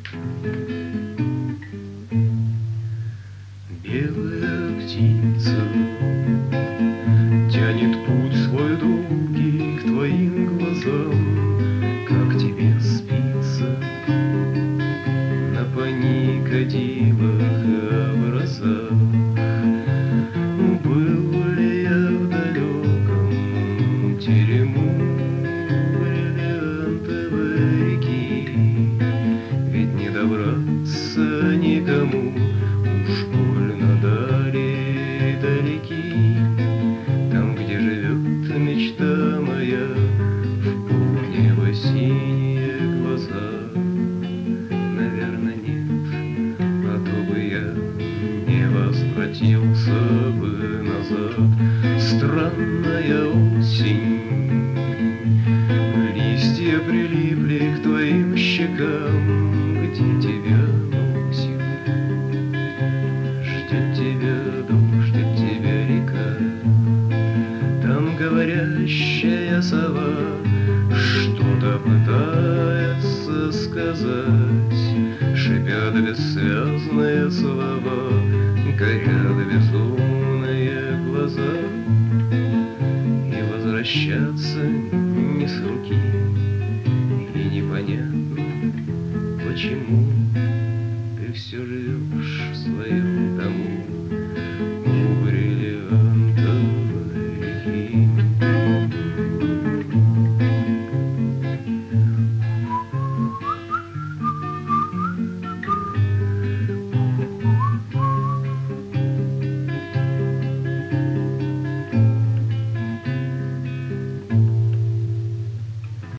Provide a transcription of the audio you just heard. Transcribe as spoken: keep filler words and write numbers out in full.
Белая птица тянет путь свой долгий к твоим глазам. Как тебе спится на паникадилах и образах? Был ли я в далеком терему бриллиантовой реки? Ведь не добраться никому, уж больно дали далеки. Там, где живет мечта моя, в полнеба синие глаза. Наверное, нет, а то бы я не возвратился бы назад. Странная осень, листья прилипли к твоим щекам. Где тебя носит? Ждет тебя дождь, ждет тебя река. Там говорящая сова что-то пытается сказать. Шипят бессвязные слова, горят безумные глаза. И возвращаться не с руки, и непонятно почему.